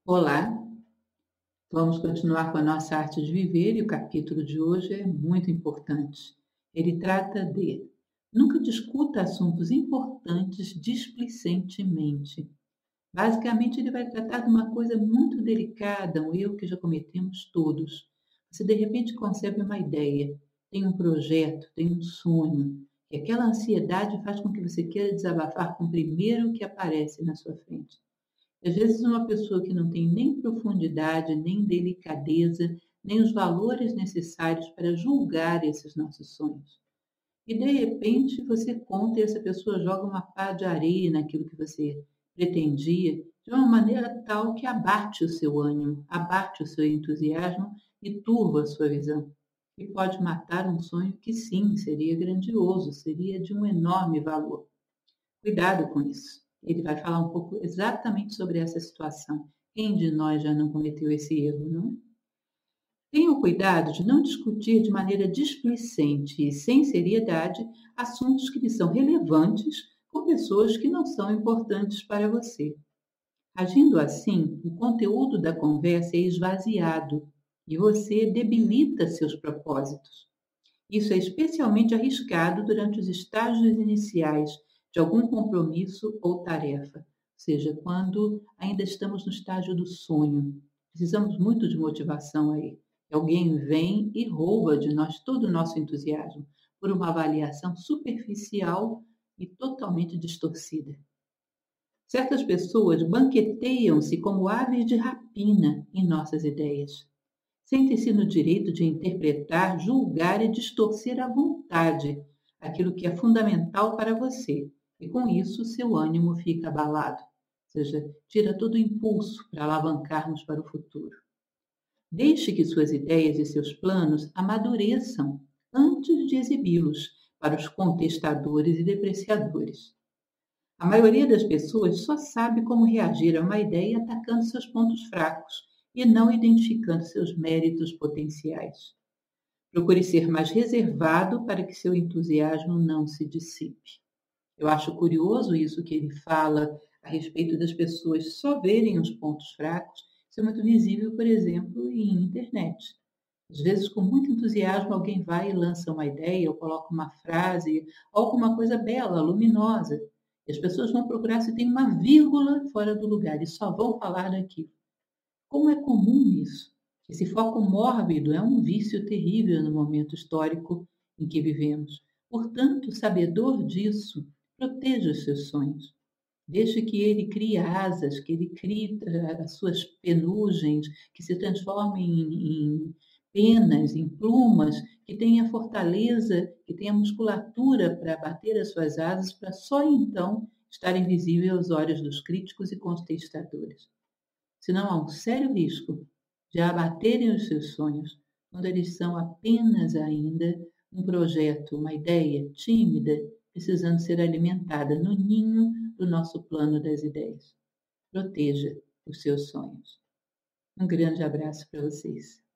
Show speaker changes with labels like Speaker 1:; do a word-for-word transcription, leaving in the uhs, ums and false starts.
Speaker 1: Olá, vamos continuar com a nossa arte de viver e o capítulo de hoje é muito importante. Ele trata de nunca discuta assuntos importantes displicentemente. Basicamente, ele vai tratar de uma coisa muito delicada, um erro que já cometemos todos. Você de repente concebe uma ideia, tem um projeto, tem um sonho, e aquela ansiedade faz com que você queira desabafar com o primeiro que aparece na sua frente. Às vezes, uma pessoa que não tem nem profundidade, nem delicadeza, nem os valores necessários para julgar esses nossos sonhos. E, de repente, você conta e essa pessoa joga uma pá de areia naquilo que você pretendia, de uma maneira tal que abate o seu ânimo, abate o seu entusiasmo e turva a sua visão. E pode matar um sonho que, sim, seria grandioso, seria de um enorme valor. Cuidado com isso. Ele vai falar um pouco exatamente sobre essa situação. Quem de nós já não cometeu esse erro, não? Tenha o cuidado de não discutir de maneira displicente e sem seriedade assuntos que lhe são relevantes com pessoas que não são importantes para você. Agindo assim, o conteúdo da conversa é esvaziado e você debilita seus propósitos. Isso é especialmente arriscado durante os estágios iniciais de algum compromisso ou tarefa, ou seja, quando ainda estamos no estágio do sonho. Precisamos muito de motivação aí. Alguém vem e rouba de nós todo o nosso entusiasmo por uma avaliação superficial e totalmente distorcida. Certas pessoas banqueteiam-se como aves de rapina em nossas ideias. Sentem-se no direito de interpretar, julgar e distorcer à vontade aquilo que é fundamental para você. E com isso, seu ânimo fica abalado. Ou seja, tira todo o impulso para alavancarmos para o futuro. Deixe que suas ideias e seus planos amadureçam antes de exibi-los para os contestadores e depreciadores. A maioria das pessoas só sabe como reagir a uma ideia atacando seus pontos fracos e não identificando seus méritos potenciais. Procure ser mais reservado para que seu entusiasmo não se dissipe. Eu acho curioso isso que ele fala a respeito das pessoas só verem os pontos fracos. Isso é muito visível, por exemplo, em internet. Às vezes, com muito entusiasmo, alguém vai e lança uma ideia, ou coloca uma frase, ou alguma coisa bela, luminosa. E as pessoas vão procurar se tem uma vírgula fora do lugar e só vão falar daquilo. Como é comum isso? Esse foco mórbido é um vício terrível no momento histórico em que vivemos. Portanto, sabedor disso, proteja os seus sonhos. Deixe que ele crie asas, que ele crie as suas penugens, que se transformem em, em penas, em plumas, que tenha fortaleza, que tenha musculatura para bater as suas asas, para só então estar invisível aos olhos dos críticos e contestadores. Senão há um sério risco de abaterem os seus sonhos quando eles são apenas ainda um projeto, uma ideia tímida, precisando ser alimentada no ninho do nosso plano das ideias. Proteja os seus sonhos. Um grande abraço para vocês.